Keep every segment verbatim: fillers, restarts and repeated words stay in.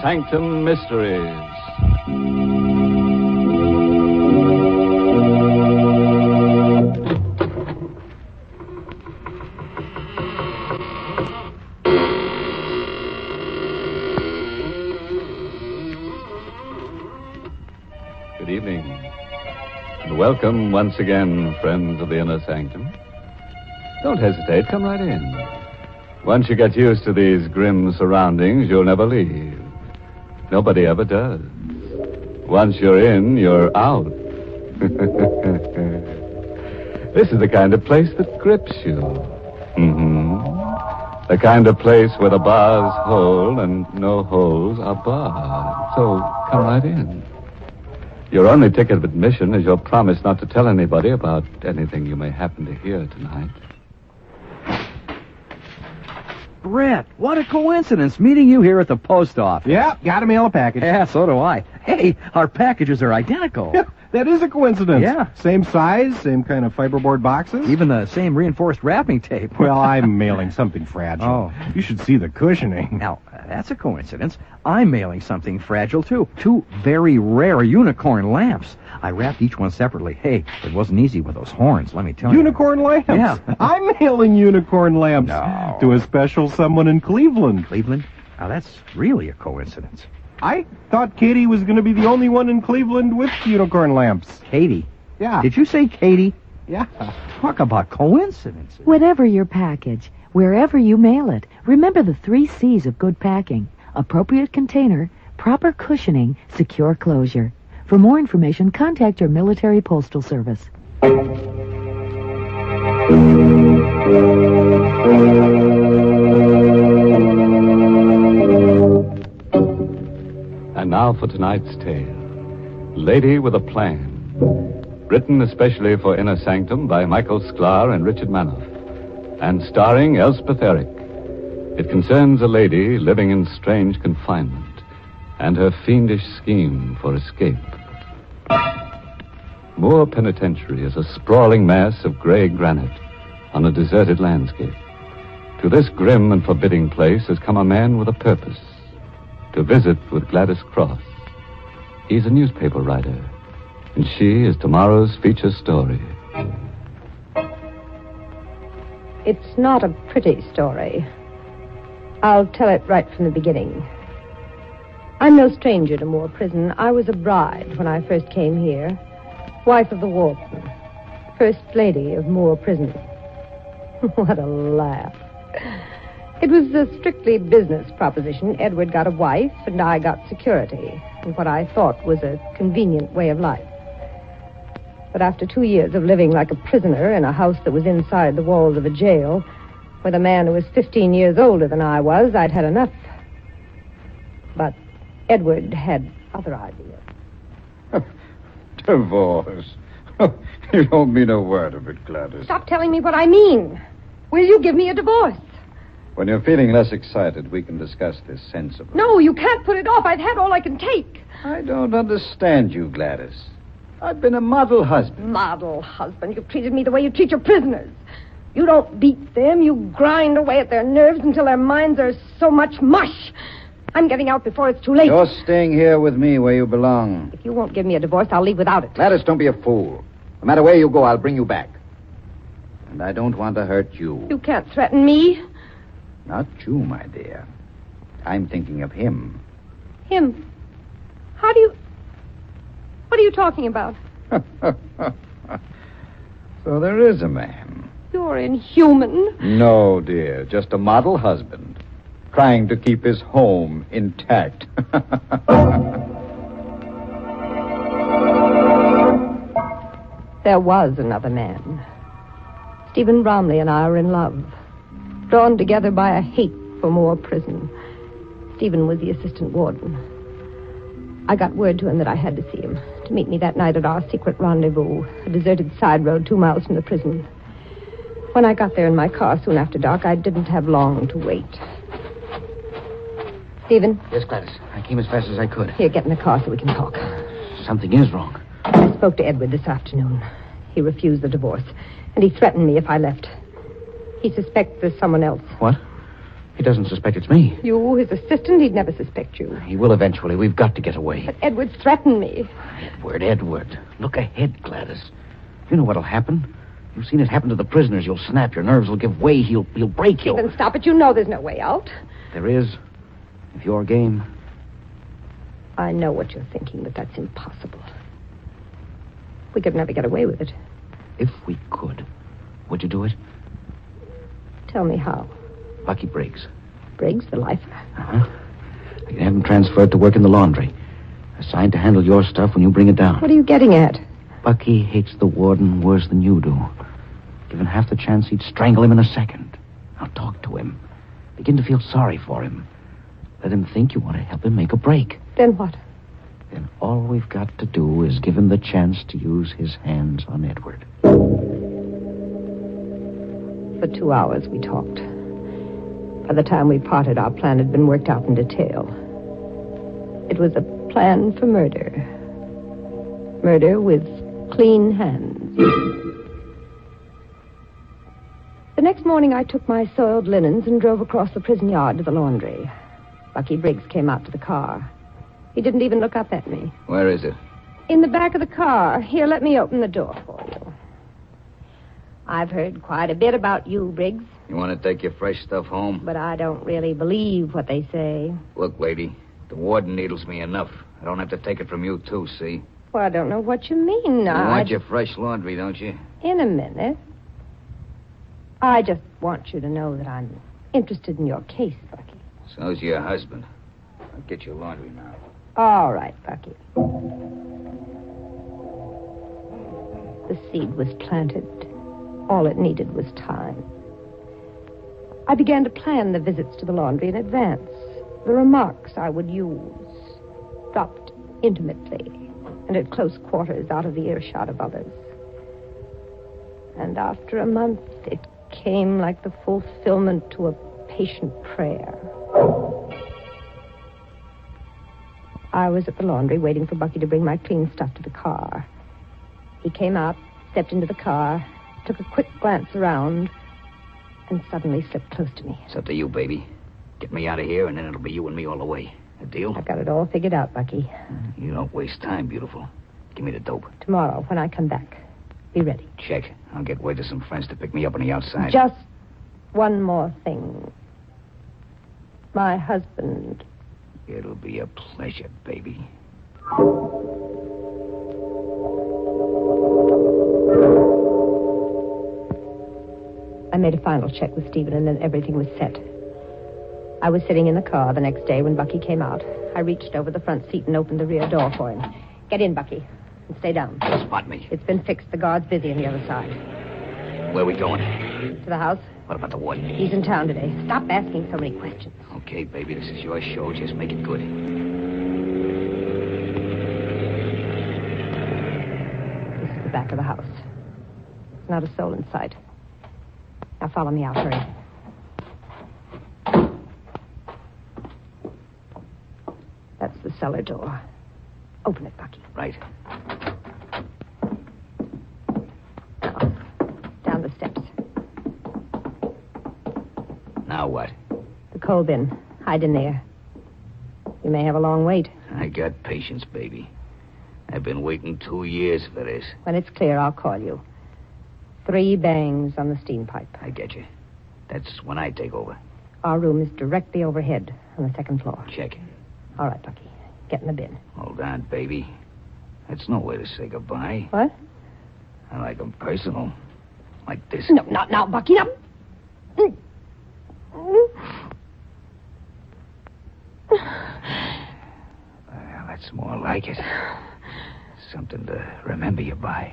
Sanctum Mysteries. Good evening, and welcome once again, friends of the Inner Sanctum. Don't hesitate, come right in. Once you get used to these grim surroundings, you'll never leave. Nobody ever does. Once you're in, you're out. This is the kind of place that grips you. Mm-hmm. The kind of place where the bars hold and no holes are barred. So come right in. Your only ticket of admission is your promise not to tell anybody about anything you may happen to hear tonight. Brett, what a coincidence meeting you here at the post office. Yeah, got to mail a package. Yeah, so do I. Hey, our packages are identical. Yeah, that is a coincidence. Yeah. Same size, same kind of fiberboard boxes. Even the same reinforced wrapping tape. Well, I'm mailing something fragile. Oh. You should see the cushioning. Now, that's a coincidence. I'm mailing something fragile, too. Two very rare unicorn lamps. I wrapped each one separately. Hey, it wasn't easy with those horns, let me tell you. Unicorn lamps? Yeah. I'm mailing unicorn lamps No. to a special someone in Cleveland. Cleveland? Now, that's really a coincidence. I thought Katie was going to be the only one in Cleveland with unicorn lamps. Katie? Yeah. Did you say Katie? Yeah. Talk about coincidences. Whatever your package, wherever you mail it, remember the three C's of good packing. Appropriate container, proper cushioning, secure closure. For more information, contact your military postal service. And now for tonight's tale. Lady with a Plan. Written especially for Inner Sanctum by Michael Sklar and Richard Manoff. And starring Elspeth Eric. It concerns a lady living in strange confinement and her fiendish scheme for escape. Moore Penitentiary is a sprawling mass of gray granite on a deserted landscape. To this grim and forbidding place has come a man with a purpose. To visit with Gladys Cross. He's a newspaper writer, and she is tomorrow's feature story. It's not a pretty story. I'll tell it right from the beginning. I'm no stranger to Moore Prison. I was a bride when I first came here. Wife of the warden. First lady of Moore Prison. What a laugh. It was a strictly business proposition. Edward got a wife, and I got security, and what I thought was a convenient way of life. But after two years of living like a prisoner in a house that was inside the walls of a jail, with a man who was fifteen years older than I was, I'd had enough. But Edward had other ideas. Divorce. You don't mean a word of it, Gladys. Stop telling me what I mean. Will you give me a divorce? When you're feeling less excited, we can discuss this sensibly. No, you can't put it off. I've had all I can take. I don't understand you, Gladys. I've been a model husband. Model husband. You've treated me the way you treat your prisoners. You don't beat them. You grind away at their nerves until their minds are so much mush. I'm getting out before it's too late. You're staying here with me where you belong. If you won't give me a divorce, I'll leave without it. Gladys, don't be a fool. No matter where you go, I'll bring you back. And I don't want to hurt you. You can't threaten me. Not you, my dear. I'm thinking of him. Him? How do you... What are you talking about? So there is a man. You're inhuman. No, dear. Just a model husband. Trying to keep his home intact. There was another man. Stephen Bromley and I were in love. Drawn together by a hate for Moore Prison. Stephen was the assistant warden. I got word to him that I had to see him, to meet me that night at our secret rendezvous, a deserted side road two miles from the prison. When I got there in my car soon after dark, I didn't have long to wait. Stephen? Yes, Gladys. I came as fast as I could. Here, get in the car so we can talk. Something is wrong. I spoke to Edward this afternoon. He refused the divorce, and he threatened me if I left. He suspects there's someone else. What? He doesn't suspect it's me. You, his assistant, he'd never suspect you. He will eventually. We've got to get away. But Edward threatened me. Edward, Edward. Look ahead, Gladys. You know what'll happen. You've seen it happen to the prisoners. You'll snap. Your nerves will give way. He'll, he'll break you. Then stop it. You know there's no way out. There is. If you're game. I know what you're thinking, but that's impossible. We could never get away with it. If we could, would you do it? Tell me how. Bucky Briggs. Briggs, the lifer? Uh-huh. I can have him transferred to work in the laundry. Assigned to handle your stuff when you bring it down. What are you getting at? Bucky hates the warden worse than you do. Given half the chance, he'd strangle him in a second. Now talk to him. Begin to feel sorry for him. Let him think you want to help him make a break. Then what? Then all we've got to do is give him the chance to use his hands on Edward. For two hours we talked. By the time we parted, our plan had been worked out in detail. It was a plan for murder. Murder with clean hands. The next morning, I took my soiled linens and drove across the prison yard to the laundry. Bucky Briggs came out to the car. He didn't even look up at me. Where is it? In the back of the car. Here, let me open the door for you. I've heard quite a bit about you, Briggs, You want to take your fresh stuff home? but I don't really believe what they say. Look, lady, the warden needles me enough. I don't have to take it from you, too, see? Well, I don't know what you mean. You I... want your fresh laundry, don't you? In a minute. I just want you to know that I'm interested in your case, Bucky. So's your husband. I'll get your laundry now. All right, Bucky. The seed was planted. All it needed was time. I began to plan the visits to the laundry in advance. The remarks I would use, dropped intimately and at close quarters out of the earshot of others. And after a month, it came like the fulfillment to a patient prayer. I was at the laundry waiting for Bucky to bring my clean stuff to the car. He came out, stepped into the car, took a quick glance around, and suddenly slipped close to me. It's up to you, baby. Get me out of here, and then it'll be you and me all the way. A deal? I've got it all figured out, Bucky. You don't waste time, beautiful. Give me the dope. Tomorrow, when I come back, be ready. Check. I'll get word to some friends to pick me up on the outside. Just one more thing. My husband... It'll be a pleasure, baby. I made a final check with Stephen, and then everything was set. I was sitting in the car the next day when Bucky came out. I reached over the front seat and opened the rear door for him. Get in, Bucky, and stay down. Spot me. It's been fixed. The guard's busy on the other side. Where are we going? To the house? What about the warden? He's in town today. Stop asking so many questions. Okay, baby, this is your show. Just make it good. This is the back of the house. There's not a soul in sight. Now follow me out, hurry. That's the cellar door. Open it, Bucky. Right. Now, down the steps. Now what? The coal bin. Hide in there. You may have a long wait. I got patience, baby. I've been waiting two years for this. When it's clear, I'll call you. Three bangs on the steam pipe. I get you. That's when I take over. Our room is directly overhead on the second floor. Check. All right, Bucky. Get in the bin. Hold on, baby. That's no way to say goodbye. What? I like them personal. Like this. No, not now, Bucky. No. Well, that's more like it. Something to remember you by.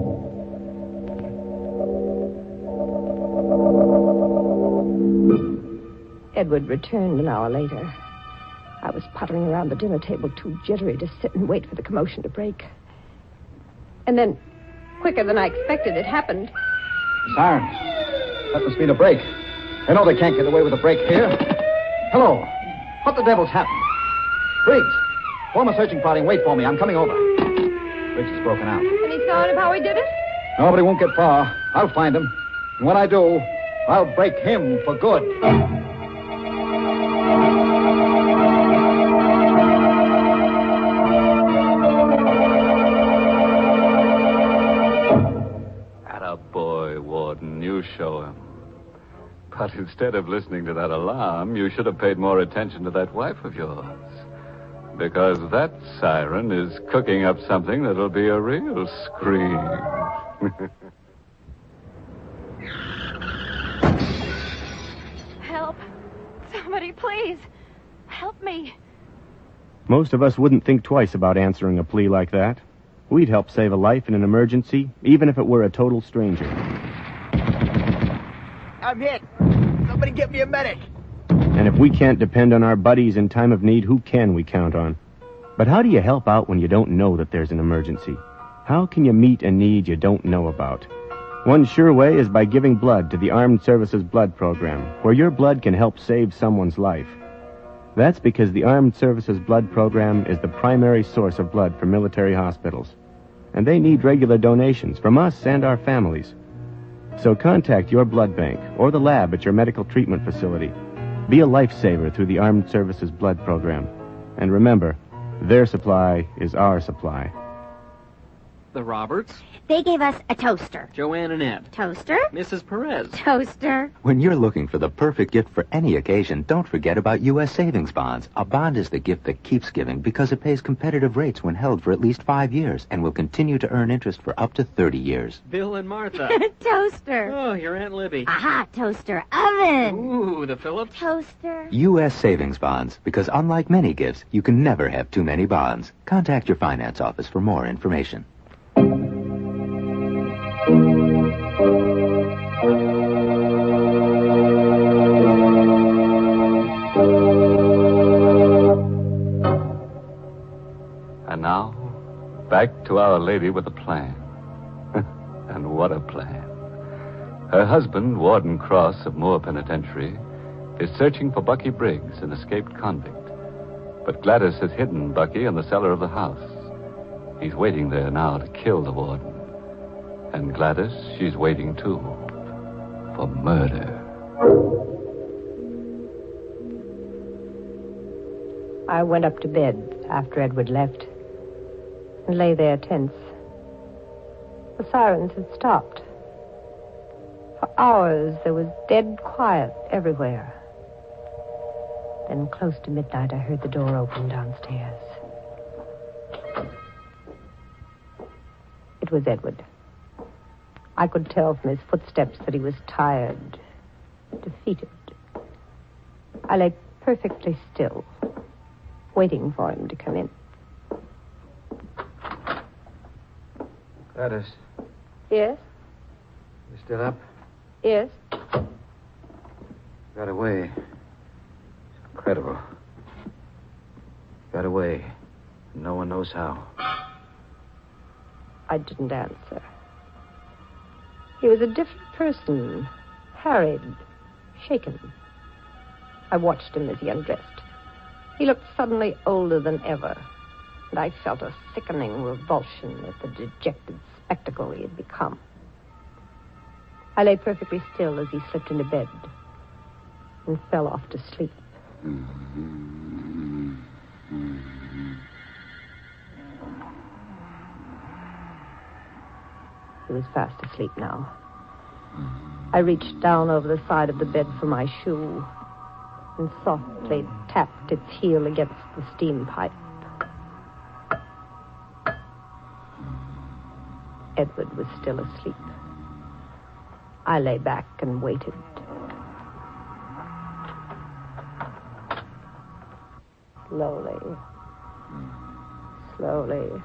Edward returned an hour later. I was puttering around the dinner table, too jittery to sit and wait for the commotion to break. And then, quicker than I expected, it happened. Siren. That must mean a break. They know they can't get away with a break here. Hello. What the devil's happened? Briggs, form a searching party and wait for me. I'm coming over. Briggs is broken out. Any sign of how he did it? Nobody won't get far. I'll find him. And when I do, I'll break him for good. button, you show him. But instead of listening to that alarm, you should have paid more attention to that wife of yours. Because that siren is cooking up something that'll be a real scream. Help. Somebody, please. Help me. Most of us wouldn't think twice about answering a plea like that. We'd help save a life in an emergency, even if it were a total stranger. I'm hit. Somebody get me a medic. And if we can't depend on our buddies in time of need, who can we count on? But how do you help out when you don't know that there's an emergency? How can you meet a need you don't know about? One sure way is by giving blood to the Armed Services Blood Program, where your blood can help save someone's life. That's because the Armed Services Blood Program is the primary source of blood for military hospitals. And they need regular donations from us and our families. So contact your blood bank or the lab at your medical treatment facility. Be a lifesaver through the Armed Services Blood Program. And remember, their supply is our supply. The Roberts? They gave us a toaster. Joanne and Ed. Toaster? Missus Perez. Toaster. When you're looking for the perfect gift for any occasion, don't forget about U S Savings Bonds. A bond is the gift that keeps giving because it pays competitive rates when held for at least five years and will continue to earn interest for up to thirty years. Bill and Martha. Toaster. Oh, your Aunt Libby. Aha, toaster oven. Ooh, the Phillips. Toaster. U S Savings Bonds, because unlike many gifts, you can never have too many bonds. Contact your finance office for more information. And now, back to Our Lady with a plan. And what a plan. Her husband, Warden Cross of Moore Penitentiary, is searching for Bucky Briggs, an escaped convict. But Gladys has hidden Bucky in the cellar of the house. He's waiting there now to kill the warden. And Gladys, she's waiting, too, for murder. I went up to bed after Edward left and lay there tense. The sirens had stopped. For hours, there was dead quiet everywhere. Then, close to midnight, I heard the door open downstairs. It was Edward. I could tell from his footsteps that he was tired, defeated. I lay perfectly still, waiting for him to come in. Gladys, Yes? you still up? Yes? Got away. Incredible. Got away. No one knows how. I didn't answer. He was a different person, harried, shaken. I watched him as he undressed. He looked suddenly older than ever, and I felt a sickening revulsion at the dejected spectacle he had become. I lay perfectly still as he slipped into bed and fell off to sleep. He was fast asleep now. I reached down over the side of the bed for my shoe and softly tapped its heel against the steam pipe. Edward was still asleep. I lay back and waited. Slowly, slowly.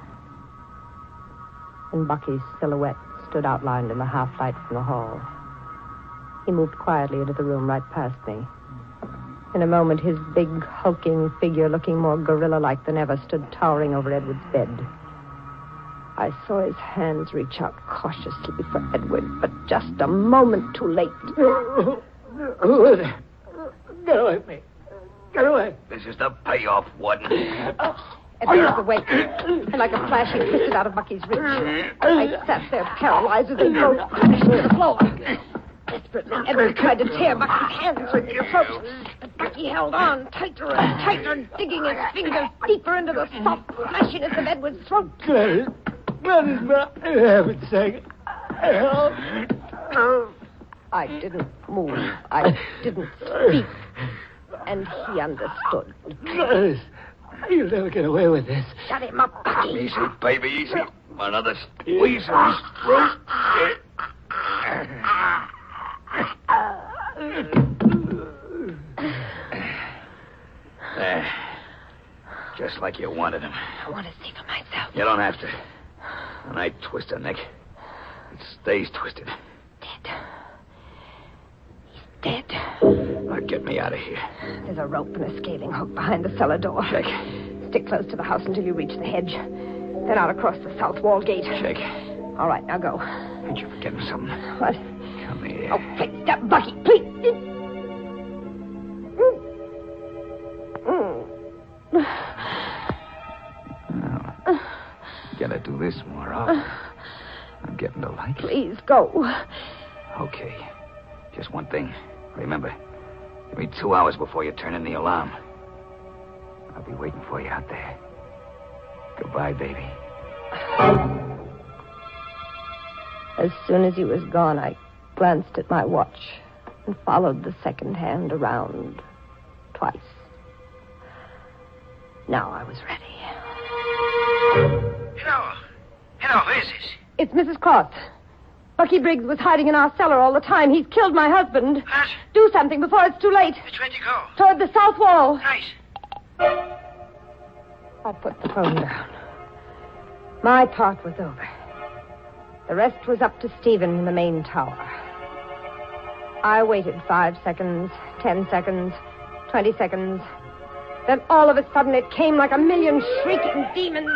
And Bucky's silhouette stood outlined in the half-light from the hall. He moved quietly into the room right past me. In a moment, his big, hulking figure, looking more gorilla-like than ever, stood towering over Edward's bed. I saw his hands reach out cautiously for Edward, but just a moment too late. Who is it? Get away from me. Get away. This is the payoff, Warden. Edward was awake, and like a flash, he twisted out of Bucky's reach. I sat there paralyzed as they both crashed to the floor. Desperately, Edward tried to tear Bucky's hands from the approach, but Bucky held on tighter and tighter, digging his fingers deeper into the soft fleshiness of Edward's throat. Gladys, Gladys, for heaven's sake, help. I didn't move. I didn't speak. And he understood. Gladys, you'll never get away with this. Shut him up, Bucky. Easy, baby, easy. Another squeeze and he's through. There. Just like you wanted him. I want to see for myself. You don't have to. When I twist a neck, it stays twisted. Dead. He's dead. Now get me out of here. There's a rope and a scaling hook behind the cellar door. Check. Stick close to the house until you reach the hedge. Then out across the south wall gate. Check. All right, now go. Ain't you forgetting something? What? Come here. Oh, please, stop, Bucky, please. Now, gotta do this more often. I'm getting to like it. Please, go. Okay. Just one thing. Remember, give me two hours before you turn in the alarm. I'll be waiting for you out there. Goodbye, baby. As soon as he was gone, I glanced at my watch and followed the second hand around twice. Now I was ready. Hello. Hello, who is this? It's Missus Cross. Bucky Briggs was hiding in our cellar all the time. He's killed my husband. What? Do something before it's too late. Which way to go? Toward the south wall. Right. I put the phone down. My part was over. The rest was up to Stephen in the main tower. I waited five seconds, ten seconds, twenty seconds. Then all of a sudden it came like a million shrieking demons.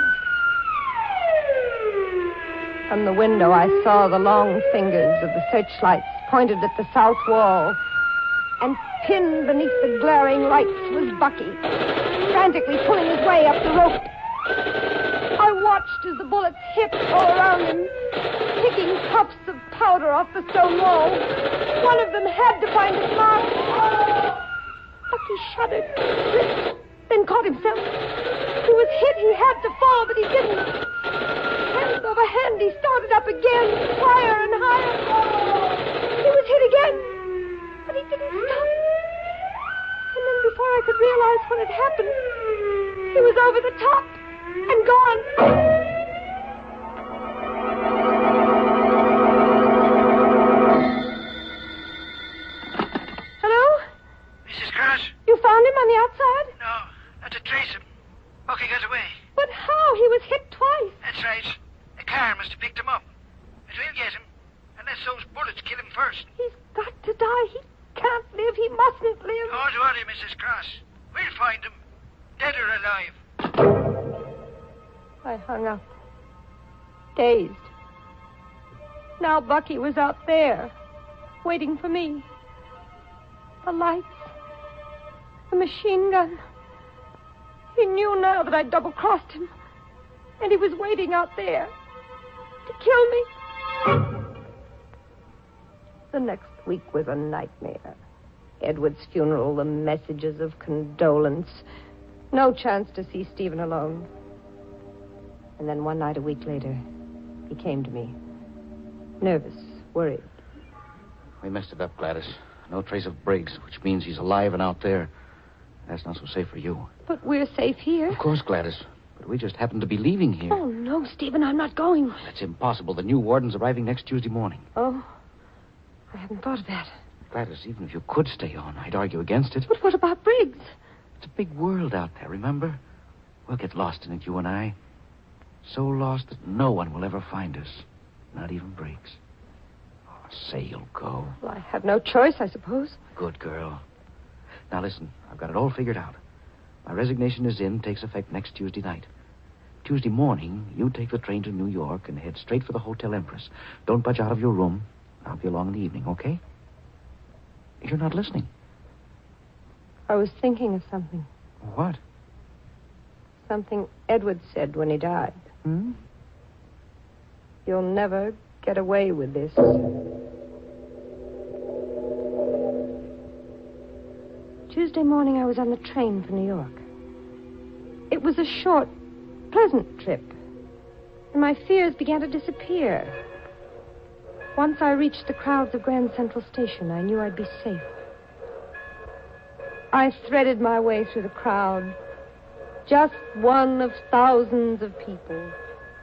From the window I saw the long fingers of the searchlights pointed at the south wall. And pinned beneath the glaring lights was Bucky, frantically pulling his way up the rope. I watched as the bullets hit all around him, picking puffs of powder off the stone wall. One of them had to find his mark. Bucky shuddered, then caught himself. He was hit. He had to fall, but he didn't. Hand over hand, he started up again, higher and higher. He was hit again, but he didn't stop. And then before I could realize what had happened, he was over the top and gone. Hello? Missus Cross? You found him on the outside? No, not to trace him. Bucky got away. But how? He was hit twice. That's right. A car must have picked him up. But we'll get him, unless those bullets kill him first. He's got to die. He can't live. He mustn't live. Don't worry, Missus Cross. We'll find him, dead or alive. I hung up, dazed. Now Bucky was out there, waiting for me. The lights, the machine gun. He knew now that I'd double-crossed him, and he was waiting out there to kill me. The next week was a nightmare. Edward's funeral, the messages of condolence. No chance to see Stephen alone. And then one night a week later, he came to me. Nervous, worried. We messed it up, Gladys. No trace of Briggs, which means he's alive and out there. That's not so safe for you. But we're safe here. Of course, Gladys. But we just happen to be leaving here. Oh, no, Stephen, I'm not going. That's impossible. The new warden's arriving next Tuesday morning. Oh, I haven't thought of that. Gladys, even if you could stay on, I'd argue against it. But what about Briggs? It's a big world out there, remember? We'll get lost in it, you and I. So lost that no one will ever find us. Not even Briggs. Oh, say you'll go. Well, I have no choice, I suppose. Good girl. Now listen, I've got it all figured out. My resignation is in, takes effect next Tuesday night. Tuesday morning, you take the train to New York and head straight for the Hotel Empress. Don't budge out of your room. I'll be along in the evening, okay? You're not listening. I was thinking of something. What? Something Edward said when he died. Hmm? You'll never get away with this. Tuesday morning, I was on the train for New York. It was a short, pleasant trip, and my fears began to disappear. Once I reached the crowds of Grand Central Station, I knew I'd be safe. I threaded my way through the crowd, just one of thousands of people.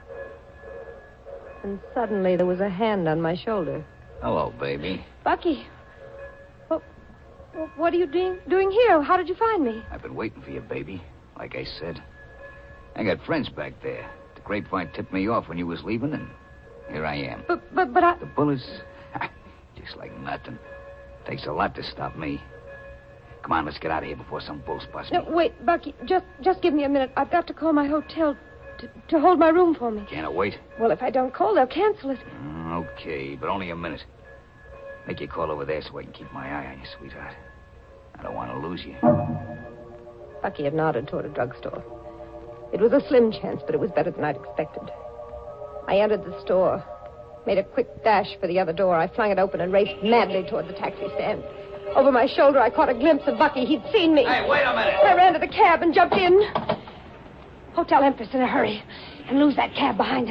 And suddenly there was a hand on my shoulder. Hello, baby. Bucky, what, what are you doing, doing here? How did you find me? I've been waiting for you, baby. Like I said. I got friends back there. The grapevine tipped me off when you was leaving, and here I am. But, but, but I... The bullets, just like nothing. Takes a lot to stop me. Come on, let's get out of here before some bulls bust me. No, wait, Bucky, just just give me a minute. I've got to call my hotel to, to hold my room for me. Can't it wait? Well, if I don't call, they'll cancel it. Mm, okay, but only a minute. Make your call over there so I can keep my eye on you, sweetheart. I don't want to lose you. Bucky had nodded toward a drugstore. It was a slim chance, but it was better than I'd expected. I entered the store, made a quick dash for the other door. I flung it open and raced madly toward the taxi stand. Over my shoulder, I caught a glimpse of Bucky. He'd seen me. Hey, wait a minute. I ran to the cab and jumped in. Hotel Empress in a hurry. And lose that cab behind us.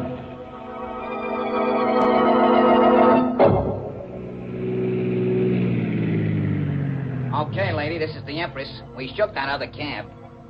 Okay, lady, this is the Empress. We shook that other cab.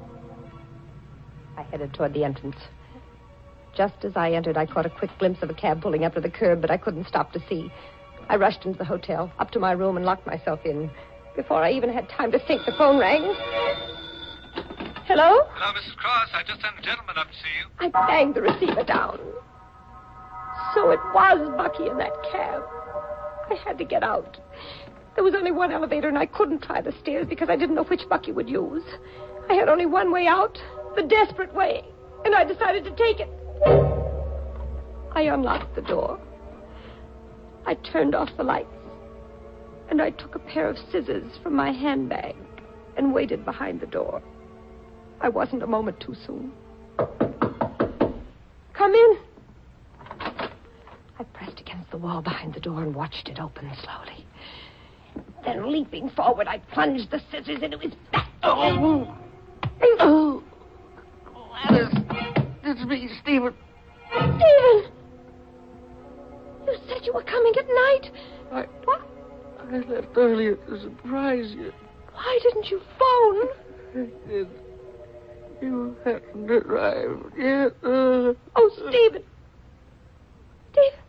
I headed toward the entrance. Just as I entered, I caught a quick glimpse of a cab pulling up to the curb, but I couldn't stop to see. I rushed into the hotel, up to my room, and locked myself in. Before I even had time to think, the phone rang. Hello? Hello, Missus Cross. I just sent a gentleman up to see you. I banged the receiver down. So it was Bucky in that cab. I had to get out. There was only one elevator, and I couldn't try the stairs because I didn't know which Bucky would use. I had only one way out, the desperate way, and I decided to take it. I unlocked the door. I turned off the lights, and I took a pair of scissors from my handbag and waited behind the door. I wasn't a moment too soon. Come in. I pressed against the wall behind the door and watched it open slowly. Then, leaping forward, I plunged the scissors into his back. Oh, oh. Alice, it's me, Stephen. Stephen! You said you were coming at night. I, what? I left earlier to surprise you. Why didn't you phone? I did. You hadn't arrived yet. Uh, oh, Stephen. Stephen.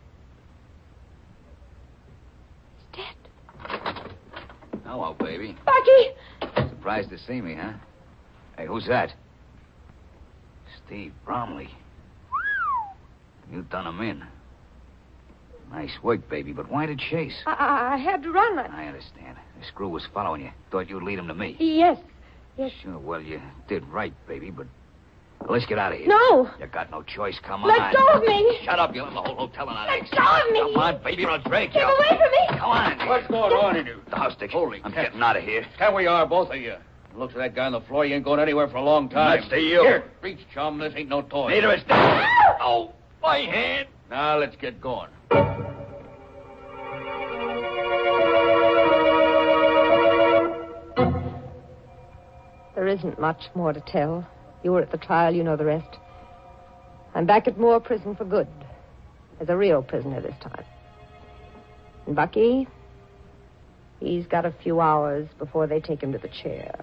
He's dead. Hello, baby. Bucky! Surprised to see me, huh? Hey, who's that? Steve Bromley. You done him in. Nice work, baby, but why the chase? I, I had to run. I understand. The screw was following you. Thought you'd lead him to me. Yes. Yes. Sure, well, you did right, baby, but... Well, let's get out of here. No. You got no choice. Come Let on. Let go of me. Shut up. You'll have the whole hotel on our Let necks. go of me. Come on, baby, or I'll drag you. Get away from me. Come on. What's going on in you? The house stick. Holy I'm cat. getting out of here. Here we are, both of you. Looks at that guy on the floor. You ain't going anywhere for a long time. That's to you. Here, reach, chum. This ain't no toy. Neither is that. Oh, my hand. Now, let's get going. There isn't much more to tell. You were at the trial, you know the rest. I'm back at Moore Prison for good. As a real prisoner this time. And Bucky, he's got a few hours before they take him to the chair.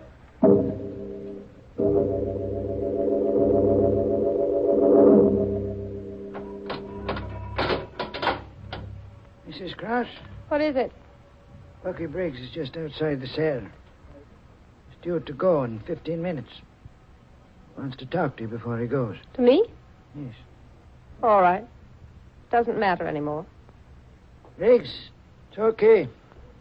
Missus Cross? What is it? Bucky Briggs is just outside the cell. He's due to go in fifteen minutes. Wants to talk to you before he goes. To me? Yes. All right. Doesn't matter anymore. Briggs, it's okay.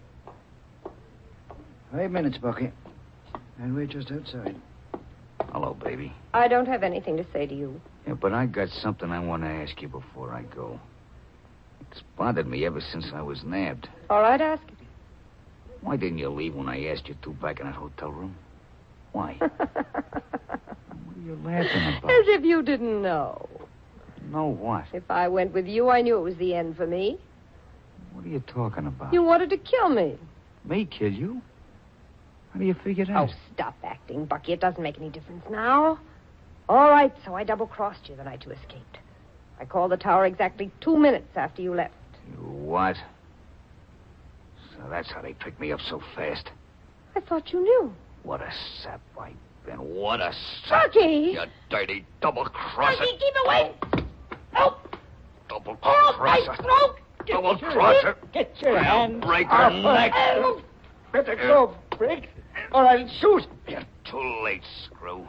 Five minutes, Bucky. I'll wait just outside. Hello, baby. I don't have anything to say to you. Yeah, but I got something I want to ask you before I go. It's bothered me ever since I was nabbed. All right, ask it. Why didn't you leave when I asked you to back in that hotel room? Why? What are you laughing about? As if you didn't know. Know what? If I went with you, I knew it was the end for me. What are you talking about? You wanted to kill me. Me kill you? How do you figure that? Oh, stop acting, Bucky. It doesn't make any difference now. All right, so I double-crossed you the night you escaped. I called the tower exactly two minutes after you left. You what? So that's how they picked me up so fast. I thought you knew. What a sap I've been. What a sap. Bucky! You dirty double-crosser. Bucky, keep away! Help! Help, my Double-crosser. throat! Double-crosser. Get your I'll hands break off your her. neck. Help. Better go, Briggs, or I'll shoot. You're too late, screw.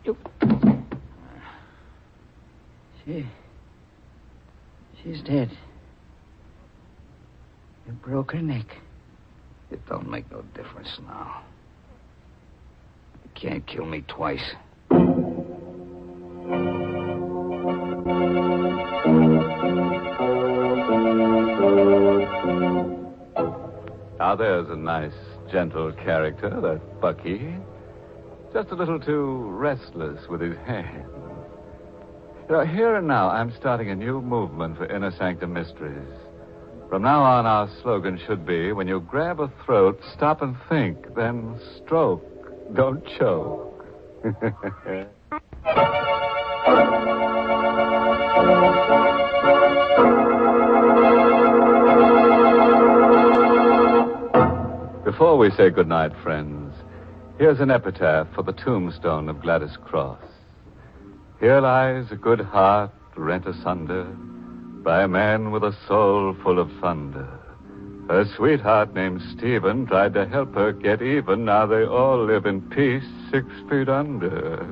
She... She's dead. You broke her neck. It don't make no difference now. You can't kill me twice. Now there's a nice, gentle character, that Bucky. Just a little too restless with his hands. You know, here and now, I'm starting a new movement for Inner Sanctum Mysteries. From now on, our slogan should be, when you grab a throat, stop and think, then stroke, don't choke. Before we say goodnight, friends, here's an epitaph for the tombstone of Gladys Cross. Here lies a good heart rent asunder by a man with a soul full of thunder. Her sweetheart named Stephen tried to help her get even. Now they all live in peace six feet under.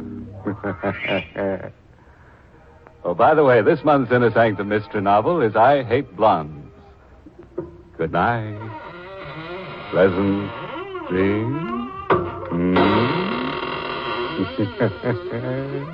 Oh, by the way, this month's Inner Sanctum Mystery novel is I Hate Blondes. Good night. Pleasant dreams. Mm.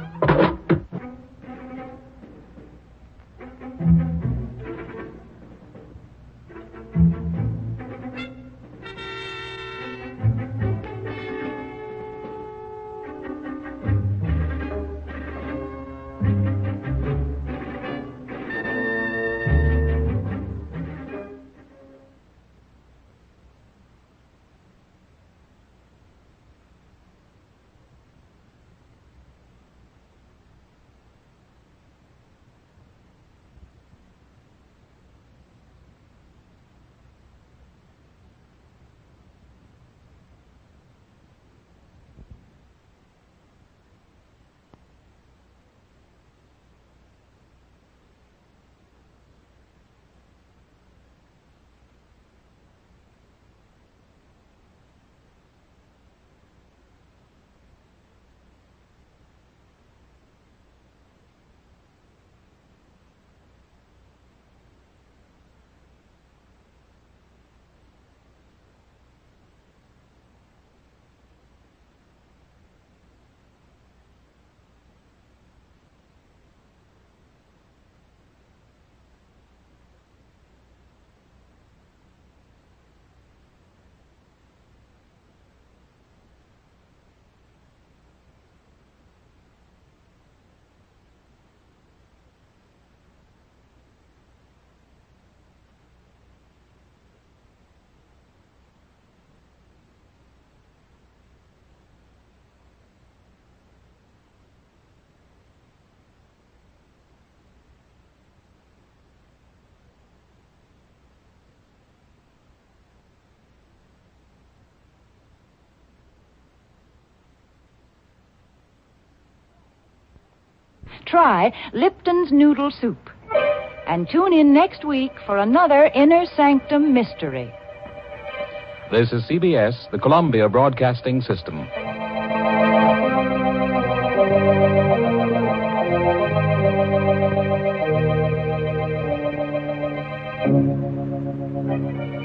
Try Lipton's Noodle Soup. And tune in next week for another Inner Sanctum Mystery. This is C B S, the Columbia Broadcasting System. Thank you.